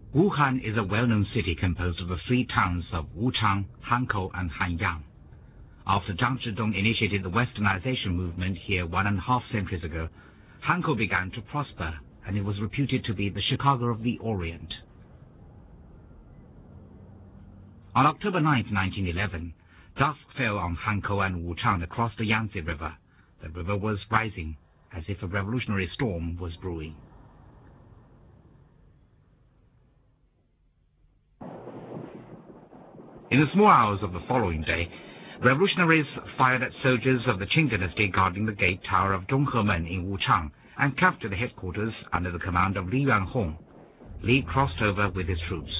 Wuhan is a well-known city composed of the three towns of Wuchang, Hankou, and Hanyang. After Zhang Zhidong initiated the westernization movement here 1.5 centuries ago, Hankou began to prosper, and it was reputed to be the Chicago of the Orient. On October 9, 1911, dusk fell on Hankou and Wuchang across the Yangtze River. The river was rising, as if a revolutionary storm was brewing. In the small hours of the following day, revolutionaries fired at soldiers of the Qing dynasty guarding the gate tower of Zhonghemen in Wuchang and captured the headquarters under the command of Li Yuanhong. Li crossed over with his troops.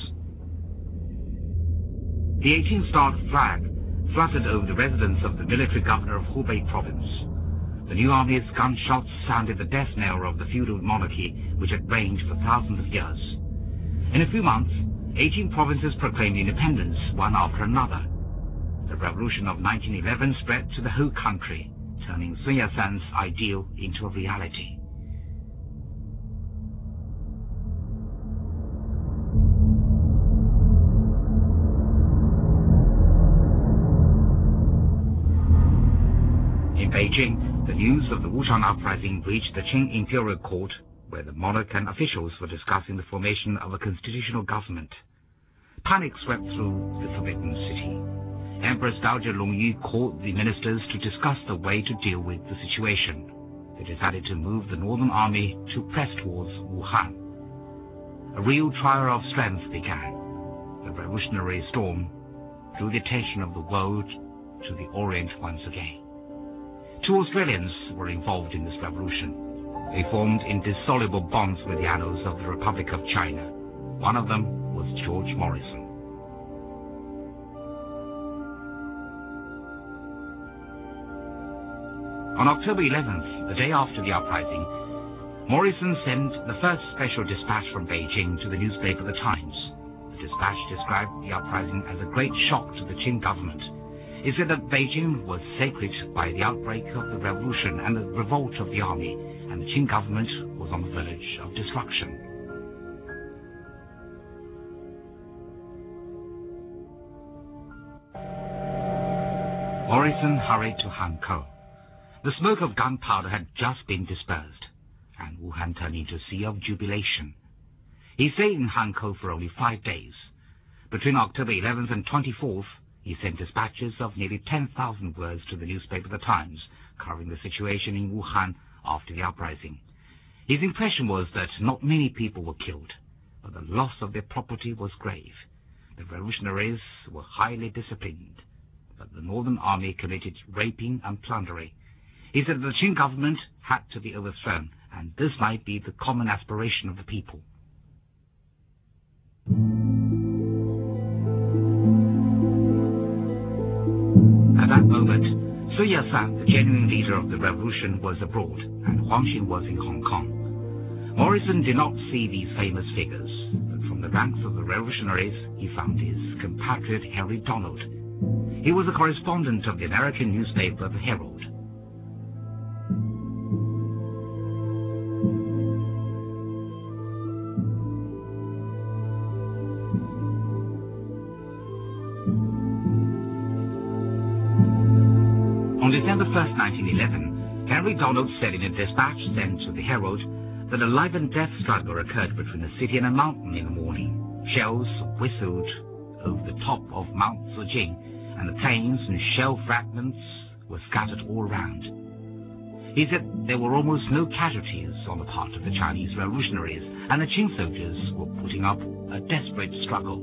The 18-star flag fluttered over the residence of the military governor of Hubei province. The new army's gunshots sounded the death knell of the feudal monarchy which had reigned for thousands of years. In a few months, 18 provinces proclaimed independence, one after another. The revolution of 1911 spread to the whole country, turning Sun Yat-sen's ideal into a reality. In Beijing, the news of the Wuchang uprising reached the Qing imperial court, where the monarch and officials were discussing the formation of a constitutional government. Panic swept through the Forbidden City. Empress Dowager Longyu called the ministers to discuss the way to deal with the situation. They decided to move the northern army to press towards Wuhan. A real trial of strength began. The revolutionary storm drew the attention of the world to the Orient once again. 2 Australians were involved in this revolution. They formed indissoluble bonds with the annals of the Republic of China. One of them was George Morrison. On October 11th, the day after the uprising, Morrison sent the first special dispatch from Beijing to the newspaper The Times. The dispatch described the uprising as a great shock to the Qing government. It said that Beijing was sacred by the outbreak of the revolution and the revolt of the army, and the Qing government was on the verge of destruction. Morrison hurried to Hankou. The smoke of gunpowder had just been dispersed, and Wuhan turned into a sea of jubilation. He stayed in Hankou for only 5 days. Between October 11th and 24th, he sent dispatches of nearly 10,000 words to the newspaper The Times, covering the situation in Wuhan after the uprising. His impression was that not many people were killed, but the loss of their property was grave. The revolutionaries were highly disciplined, but the Northern Army committed raping and plundering. He said the Qing government had to be overthrown, and this might be the common aspiration of the people. At that moment, Sun Yat-sen, the genuine leader of the revolution, was abroad, and Huang Xin was in Hong Kong. Morrison did not see these famous figures, but from the ranks of the revolutionaries, he found his compatriot Henry Donald. He was a correspondent of the American newspaper The Herald. On December 1st, 1911, Henry Donald said in a dispatch sent to the Herald that a life and death struggle occurred between a city and a mountain in the morning. Shells whistled over the top of Mount Zejing, and the planes and shell fragments were scattered all around. He said there were almost no casualties on the part of the Chinese revolutionaries, and the Qing soldiers were putting up a desperate struggle.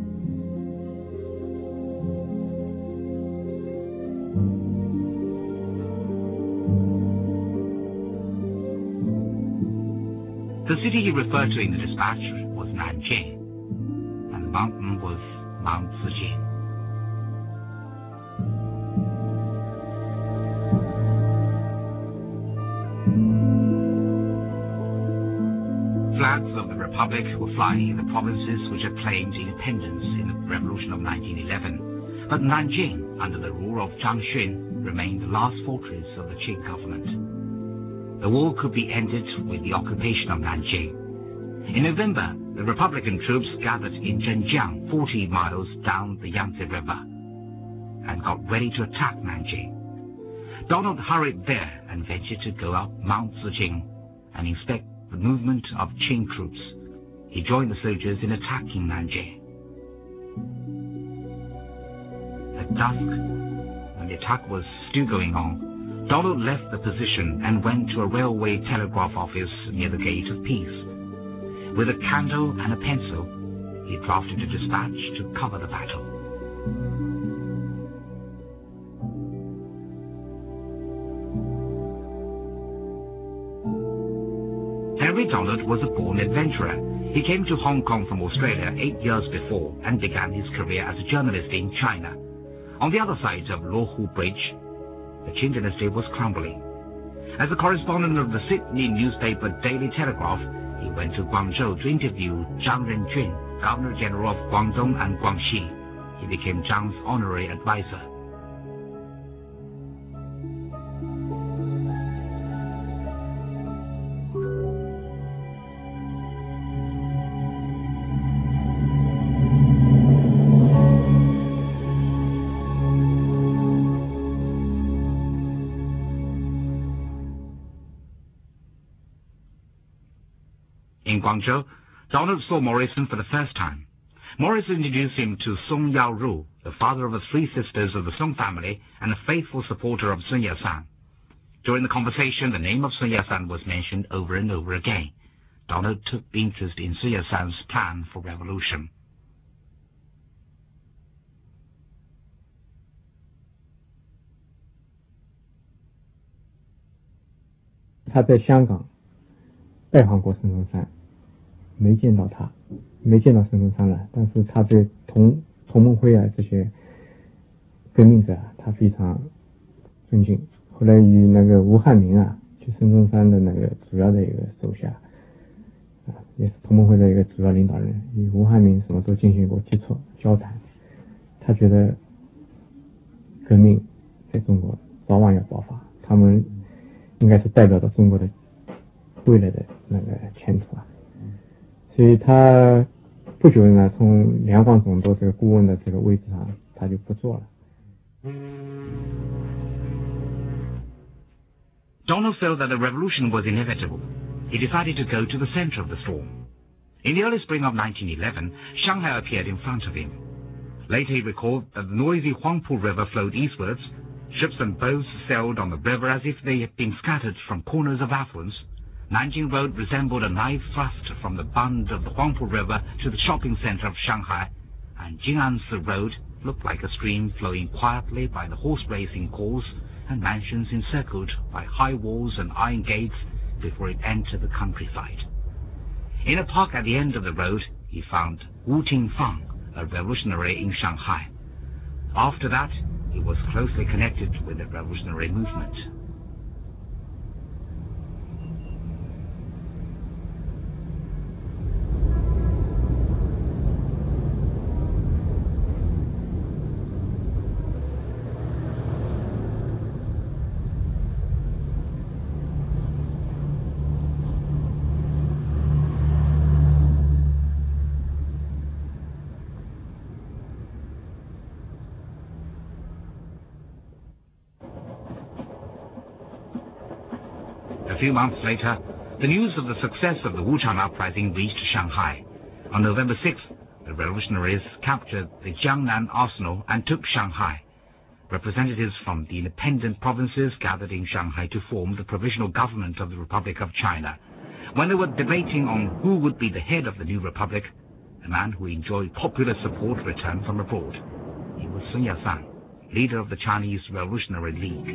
The city he referred to in the dispatch was Nanjing, and the mountain was Mount Zejing. Flags of the Republic were flying in the provinces which had claimed independence in the Revolution of 1911, but Nanjing, under the rule of Zhang Xun, remained the last fortress of the Qing government. The war could be ended with the occupation of Nanjing. In November, the Republican troops gathered in Zhenjiang, 40 miles down the Yangtze River, and got ready to attack Nanjing. Donald hurried there and ventured to go up Mount Zijing and inspect the movement of Qing troops. He joined the soldiers in attacking Nanjing. At dusk, when the attack was still going on, Donald left the position and went to a railway telegraph office near the Gate of Peace. With a candle and a pencil, he drafted a dispatch to cover the battle. Henry Donald was a born adventurer. He came to Hong Kong from Australia 8 years before and began his career as a journalist in China. On the other side of Luohu Bridge, the Qing dynasty was crumbling. As a correspondent of the Sydney newspaper Daily Telegraph, he went to Guangzhou to interview Zhang Renjun, Governor General of Guangdong and Guangxi. He became Zhang's honorary advisor. In Guangzhou, Donald saw Morrison for the first time. Morrison introduced him to Song Yao-ru, the father of the three sisters of the Song family and a faithful supporter of Sun Yat-sen. During the conversation, the name of Sun Yat-sen was mentioned over and over again. Donald took interest in Sun Yat-sen's plan for revolution. 他在香港拜访过孙中山，没见到他，没见到孙中山了，但是他对同盟会啊这些革命者他非常尊敬。后来与那个吴汉民啊，就孙中山的那个主要的一个手下啊，也是同盟会的一个主要领导人，与吴汉民什么都进行过接触交谈。他觉得革命在中国早晚要爆发，他们应该是代表着中国的未来的那个前途啊。所以他不久呢，从两广总督这个顾问的这个位置上，他就不做了。 Donald felt that the revolution was inevitable. He decided to go to the center of the storm. In the early spring of 1911, Shanghai appeared in front of him. Later he recalled that the noisy Huangpu River flowed eastwards. Ships and boats sailed on the river as if they had been scattered from corners of affluence. Nanjing Road resembled a knife thrust from the bund of the Huangpu River to the shopping center of Shanghai, and Jing'ansi Road looked like a stream flowing quietly by the horse racing course and mansions encircled by high walls and iron gates before it entered the countryside. In a park at the end of the road, he found Wu Tingfang, a revolutionary in Shanghai. After that, he was closely connected with the revolutionary movement. A few months later, the news of the success of the Wuchang Uprising reached Shanghai. On November 6th, the revolutionaries captured the Jiangnan arsenal and took Shanghai. Representatives from the independent provinces gathered in Shanghai to form the provisional government of the Republic of China. When they were debating on who would be the head of the new republic, a man who enjoyed popular support returned from abroad. He was Sun Yat-sen, leader of the Chinese Revolutionary League.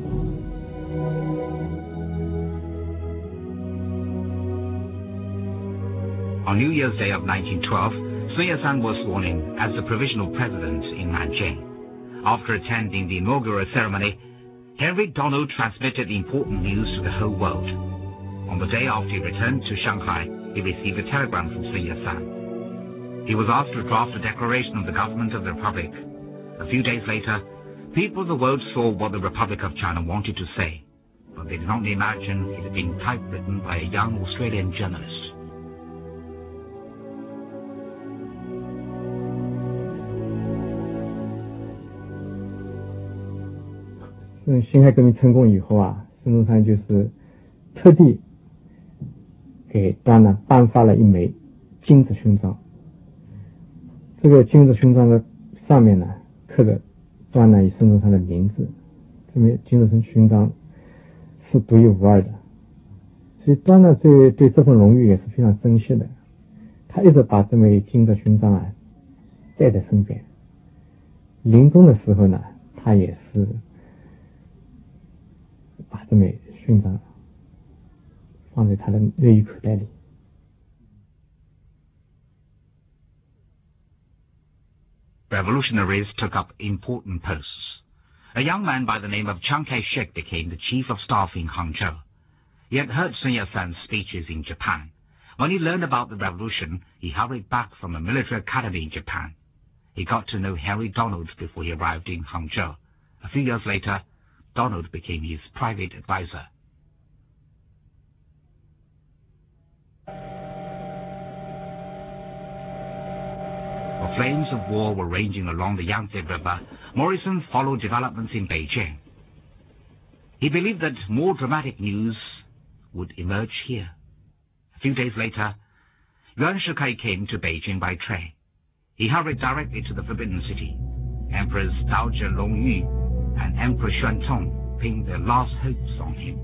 On New Year's Day of 1912, Sun Yat-sen was sworn in as the provisional president in Nanjing. After attending the inaugural ceremony, Henry Donald transmitted important news to the whole world. On the day after he returned to Shanghai, he received a telegram from Sun Yat-sen. He was asked to draft a declaration of the government of the Republic. A few days later, people of the world saw what the Republic of China wanted to say, but they did not imagine it had been typewritten by a young Australian journalist. 辛亥革命成功以后啊，孙中山就是特地给端南颁发了一枚金质勋章。这个金质勋章的上面呢刻着端南与孙中山的名字，这枚金质勋章是独一无二的。所以端南对这份荣誉也是非常珍惜的，他一直把这枚金质勋章啊带在身边。临终的时候呢，他也是把这枚勋章放在他的内衣口袋里。 Revolutionaries took up important posts. A young man by the name of Chiang Kai-shek became the chief of staff in Hangzhou. He had heard Sun Yat-sen's speeches in Japan. When he learned about the revolution, he hurried back from a military academy in Japan. He got to know Henry Donald before he arrived in Hangzhou. A few years later, Donald became his private advisor. While flames of war were raging along the Yangtze River, Morrison followed developments in Beijing. He believed that more dramatic news would emerge here. A few days later, Yuan Shikai came to Beijing by train. He hurried directly to the Forbidden City. Emperors Dowager Longyu and Emperor Xuantong pinned their last hopes on him.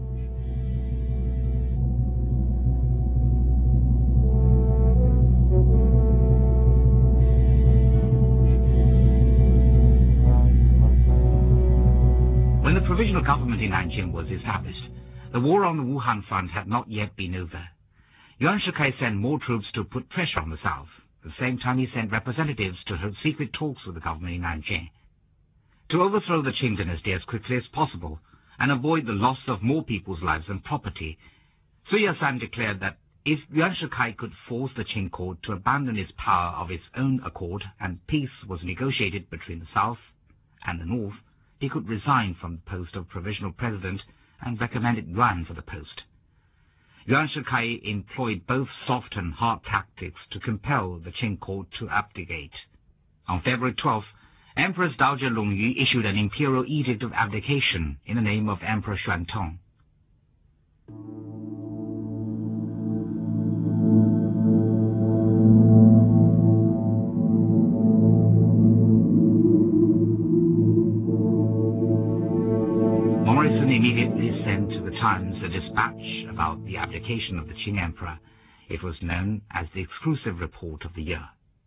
When the provisional government in Nanjing was established, the war on the Wuhan front had not yet been over. Yuan Shikai sent more troops to put pressure on the south. At the same time, he sent representatives to hold secret talks with the government in Nanjing. To overthrow the Qing dynasty as quickly as possible and avoid the loss of more people's lives and property, Sun Yat-sen declared that if Yuan Shikai could force the Qing court to abandon its power of its own accord and peace was negotiated between the south and the north, he could resign from the post of provisional president and recommended Yuan for the post. Yuan Shikai employed both soft and hard tactics to compel the Qing court to abdicate. On February 12th, Empress Dowager Longyu issued an imperial edict of abdication in the name of Emperor Xuantong. Morrison immediately sent to the Times a dispatch about the abdication of the Qing emperor. It was known as the exclusive report of the year.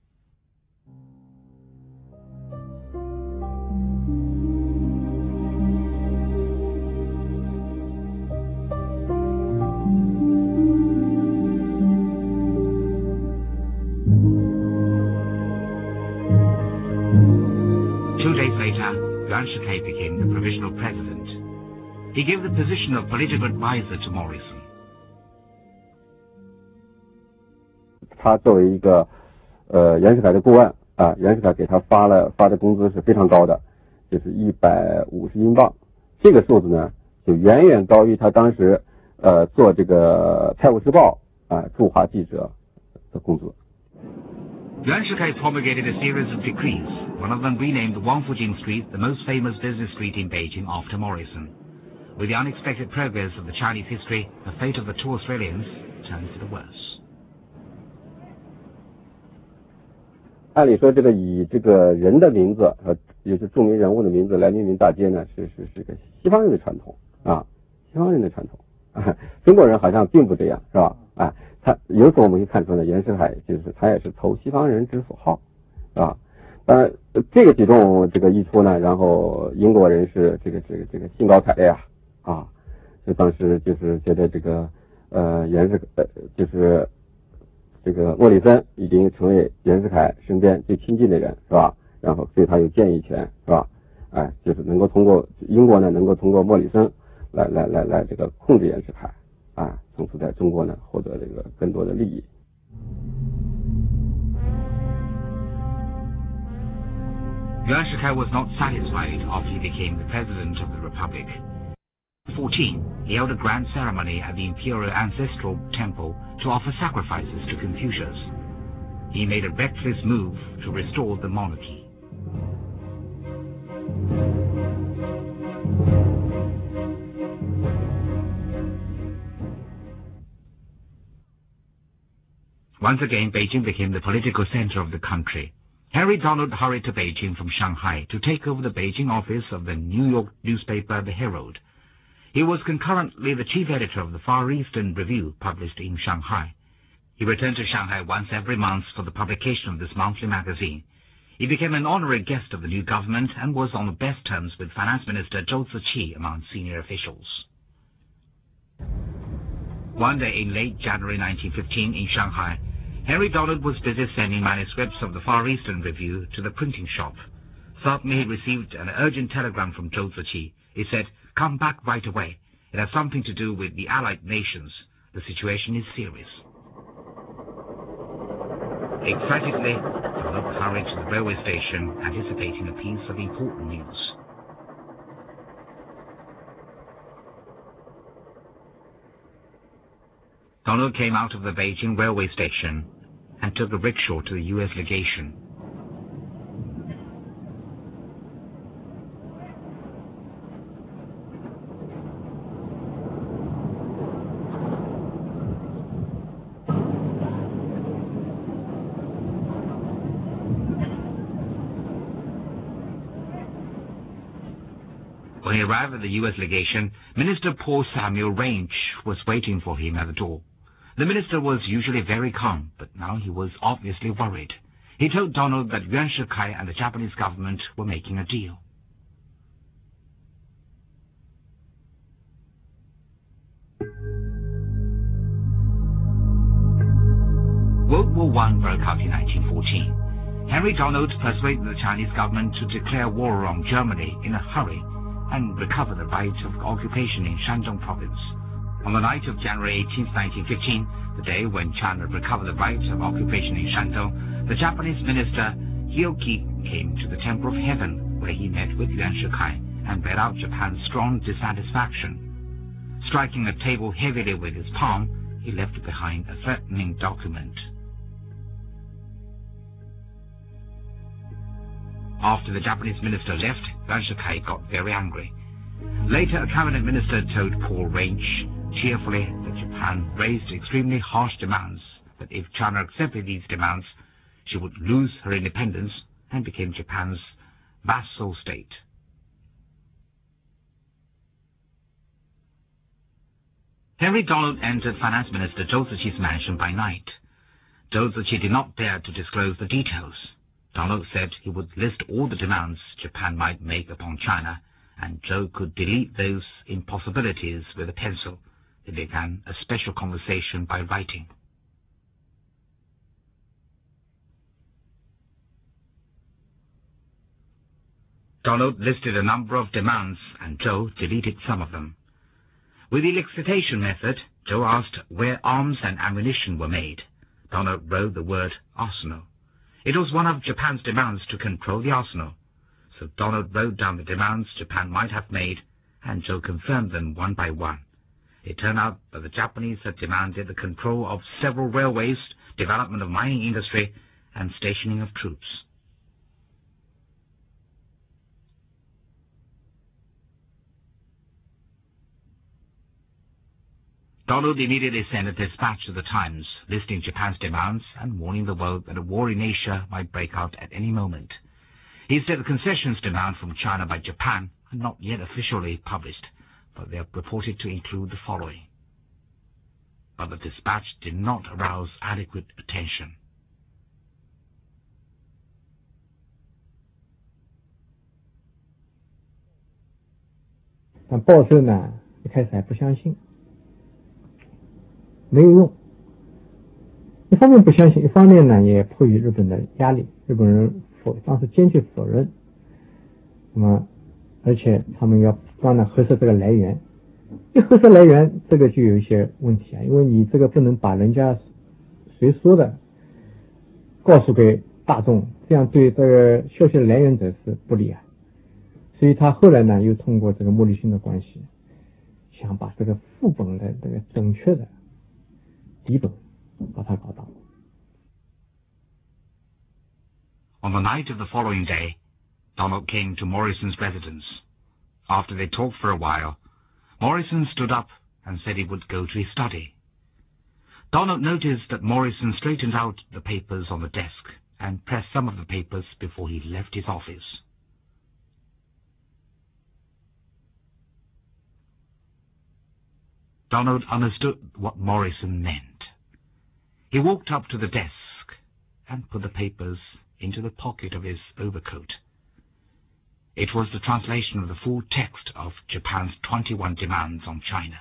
Yuan Shikai became the provisional president. He gave the position of political advisor to Morrison. 他作为一个袁世凯的顾问啊，袁世凯给他发的工资是非常高的，就是150英镑。这个数字呢，就远远高于他当时做这个《泰晤士报》驻华记者的工资。 Yuan Shikai promulgated a series of decrees. One of them renamed Wang Fujing Street, the most famous business street in Beijing, after Morrison. With the unexpected progress of the Chinese history, the fate of the two Australians turned for the worse. 按理说，这个以这个人的名字也是著名人物的名字来命名大街呢，是个西方人的传统啊，西方人的传统。中国人好像并不这样，是吧？他由此我们可以看出呢，袁世凯就是他也是投西方人之所好，啊，当然这个举动这个一出呢，然后英国人是这个兴高采烈啊，就当时就是觉得这个就是这个莫里森已经成为袁世凯身边最亲近的人，是吧？然后对他有建议权，是吧？就是能够通过英国呢，能够通过莫里森来这个控制袁世凯。从此在中国呢获得这个更多的利益。 Yuan Shikai was not satisfied after he became the president of the republic. 14, he held a grand ceremony at the imperial ancestral temple to offer sacrifices to Confucius. He made a reckless move to restore the monarchy. Once again, Beijing became the political center of the country. Henry Donald hurried to Beijing from Shanghai to take over the Beijing office of the New York newspaper The Herald. He was concurrently the chief editor of the Far Eastern Review, published in Shanghai. He returned to Shanghai once every month for the publication of this monthly magazine. He became an honorary guest of the new government and was on the best terms with Finance Minister Zhou Ziqi among senior officials. One day in late January 1915 in Shanghai, Henry Donald was busy sending manuscripts of the Far Eastern Review to the printing shop. Suddenly he received an urgent telegram from Zhou Ziqi. He said, "Come back right away. It has something to do with the Allied nations. The situation is serious." Excitedly, Donald hurried to the railway station, anticipating a piece of important news. Donald came out of the Beijing railway station and took a rickshaw to the U.S. legation. When he arrived at the U.S. legation, Minister Paul Samuel Range was waiting for him at the door. The minister was usually very calm, but now he was obviously worried. He told Donald that Yuan Shikai and the Japanese government were making a deal. World War I broke out in 1914. Henry Donald persuaded the Chinese government to declare war on Germany in a hurry and recover the right of occupation in Shandong province. On the night of January 18, 1915, the day when China recovered the right of occupation in Shandong, the Japanese minister Hioki came to the Temple of Heaven, where he met with Yuan Shikai and read out Japan's strong dissatisfaction. Striking a table heavily with his palm, he left behind a threatening document. After the Japanese minister left, Yuan Shikai got very angry. Later, a cabinet minister told Paul Range cheerfully that Japan raised extremely harsh demands, but if China accepted these demands, she would lose her independence and became Japan's vassal state. Henry Donald entered Finance Minister Zhou Ziqi's mansion by night. Zhou Ziqi did not dare to disclose the details. Donald said he would list all the demands Japan might make upon China, and Zhou could delete those impossibilities with a pencil. They began a special conversation by writing. Donald listed a number of demands, and Zhou deleted some of them. With the elicitation method, Zhou asked where arms and ammunition were made. Donald wrote the word arsenal. It was one of Japan's demands to control the arsenal. So Donald wrote down the demands Japan might have made, and Zhou confirmed them one by one. It turned out that the Japanese had demanded the control of several railways, development of mining industry, and stationing of troops. Donald immediately sent a dispatch to the Times, listing Japan's demands and warning the world that a war in Asia might break out at any moment. He said the concessions demand from China by Japan are not yet officially published, but they are reported to include the following. But the dispatch did not arouse adequate attention. 但报社呢，一开始还不相信，没有用。一方面不相信，一方面呢也迫于日本的压力，日本人当时坚决否认。那么，而且他们要不断的核实这个来源，一核实来源，这个就有一些问题啊，因为你这个不能把人家谁说的告诉给大众，这样对这个消息的来源者是不利啊。所以他后来呢，又通过这个莫立逊的关系，想把这个副本的这个准确的底本把它搞到。 On the night of the following day, Donald came to Morrison's residence. After they talked for a while, Morrison stood up and said he would go to his study. Donald noticed that Morrison straightened out the papers on the desk and pressed some of the papers before he left his office. Donald understood what Morrison meant. He walked up to the desk and put the papers into the pocket of his overcoat. It was the translation of the full text of Japan's 21 demands on China.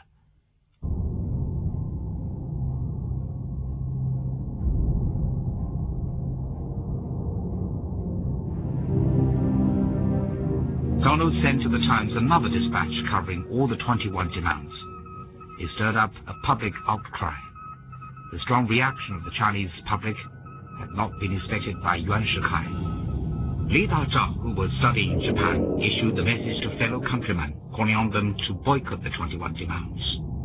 Donald sent to the Times another dispatch covering all the 21 demands. It stirred up a public outcry. The strong reaction of the Chinese public had not been expected by Yuan Shikai. Li Dazhao, who was studying in Japan, issued the message to fellow countrymen, calling on them to boycott the 21 demands.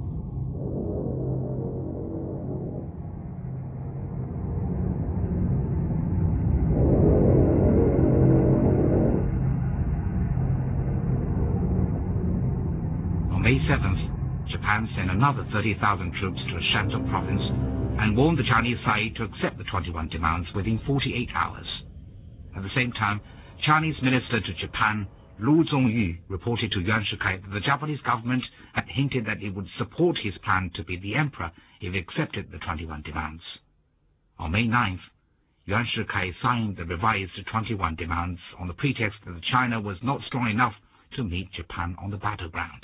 On May 7th, Japan sent another 30,000 troops to Shandong province and warned the Chinese side to accept the 21 demands within 48 hours. At the same time, Chinese Minister to Japan, Lu Zongyu, reported to Yuan Shikai that the Japanese government had hinted that it would support his plan to be the emperor if he accepted the 21 demands. On May 9th, Yuan Shikai signed the revised 21 demands on the pretext that China was not strong enough to meet Japan on the battleground.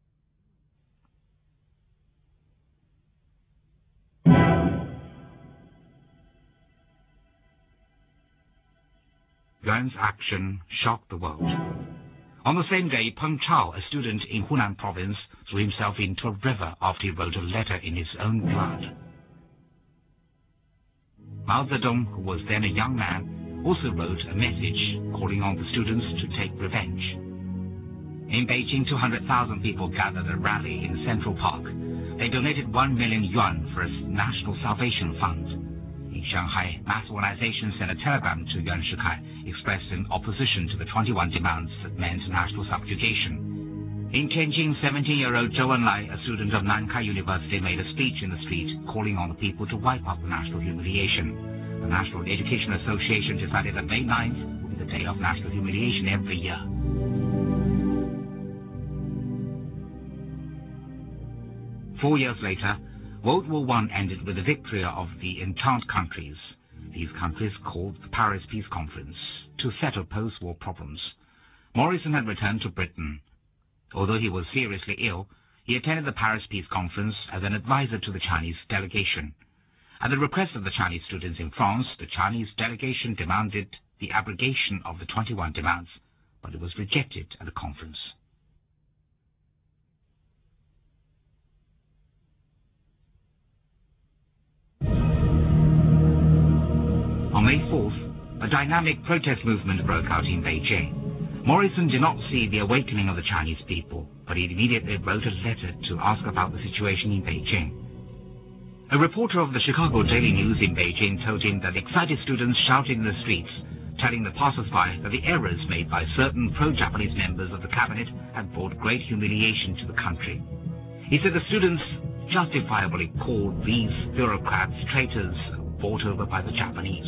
Yuan's action shocked the world. On the same day, Peng Chao, a student in Hunan province, threw himself into a river after he wrote a letter in his own blood. Mao Zedong, who was then a young man, also wrote a message calling on the students to take revenge. In Beijing, 200,000 people gathered at a rally in Central Park. They donated 1 million yuan for a National Salvation Fund. In Shanghai, Mass Organization sent a telegram to Yuan Shikai expressing opposition to the 21 demands that meant national subjugation. In Tianjin, 17-year-old Zhou Enlai, a student of Nankai University, made a speech in the street calling on the people to wipe out the national humiliation. The National Education Association decided that May 9th would be the day of national humiliation every year. Four years later, World War I ended with the victory of the Entente countries. These countries called the Paris Peace Conference to settle post-war problems. Morrison had returned to Britain. Although he was seriously ill, he attended the Paris Peace Conference as an advisor to the Chinese delegation. At the request of the Chinese students in France, the Chinese delegation demanded the abrogation of the 21 demands, but it was rejected at the conference. On May 4th, a dynamic protest movement broke out in Beijing. Morrison did not see the awakening of the Chinese people, but he immediately wrote a letter to ask about the situation in Beijing. A reporter of the Chicago Daily News in Beijing told him that excited students shouted in the streets, telling the passers-by that the errors made by certain pro-Japanese members of the cabinet had brought great humiliation to the country. He said the students justifiably called these bureaucrats traitors bought over by the Japanese.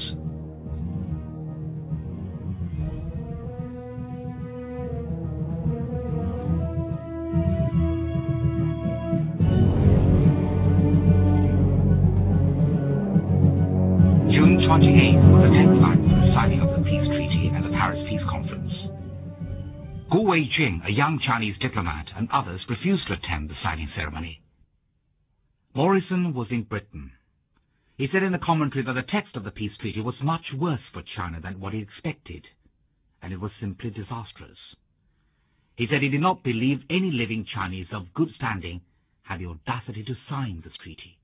June 28th was the deadline for the signing of the peace treaty and the Paris Peace Conference. Gu Weijun, a young Chinese diplomat, and others refused to attend the signing ceremony. Morrison was in Britain. He said in the commentary that the text of the peace treaty was much worse for China than what he expected, and it was simply disastrous. He said he did not believe any living Chinese of good standing had the audacity to sign this treaty.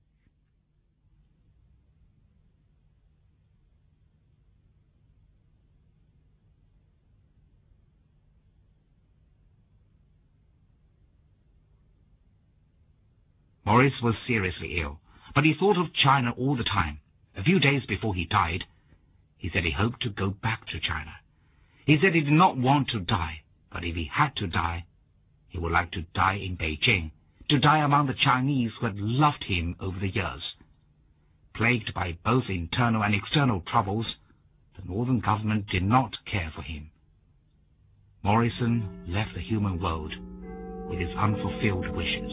Morris was seriously ill, but he thought of China all the time. A few days before he died, he said he hoped to go back to China. He said he did not want to die, but if he had to die, he would like to die in Beijing, to die among the Chinese who had loved him over the years. plagued by both internal and external troubles, the northern government did not care for him. Morrison left the human world with his unfulfilled wishes.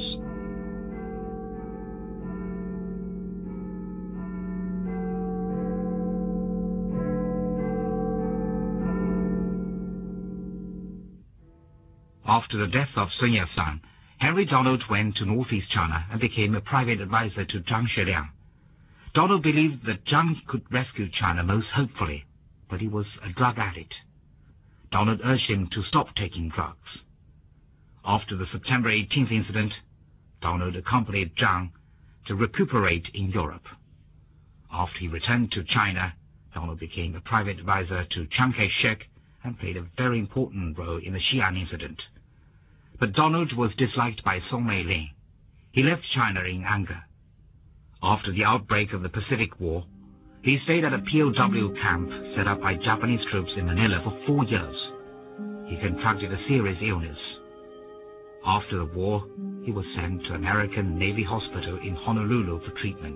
After the death of Sun Yat-sen, Henry Donald went to northeast China and became a private advisor to Zhang Shiliang. Donald believed that Zhang could rescue China most hopefully, but he was a drug addict. Donald urged him to stop taking drugs. After the September 18th incident, Donald accompanied Zhang to recuperate in Europe. After he returned to China, Donald became a private advisor to Chiang Kai-shek and played a very important role in the Xi'an incident. But Donald was disliked by Song Mei-lin. He left China in anger. After the outbreak of the Pacific War, he stayed at a POW camp set up by Japanese troops in Manila for 4 years. He contracted a serious illness. After the war, he was sent to American Navy Hospital in Honolulu for treatment.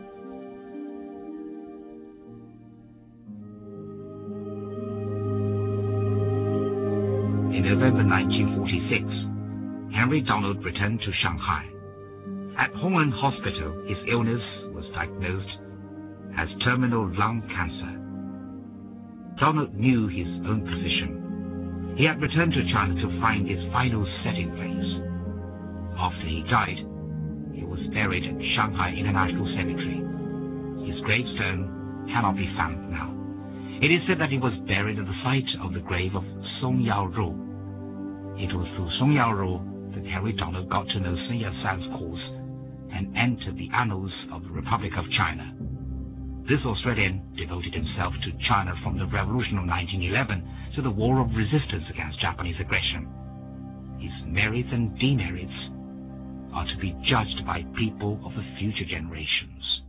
In November 1946, Henry Donald returned to Shanghai. At Hong'en Hospital, his illness was diagnosed as terminal lung cancer. Donald knew his own position. He had returned to China to find his final setting place. After he died, he was buried at Shanghai International Cemetery. His gravestone cannot be found now. It is said that he was buried at the site of the grave of Song Yao-ru. It was through Song Yao-ru that Henry Donald got to know Sun Yat-sen's cause and entered the annals of the Republic of China. This Australian devoted himself to China from the Revolution of 1911 to the War of Resistance against Japanese aggression. His merits and demerits are to be judged by people of the future generations.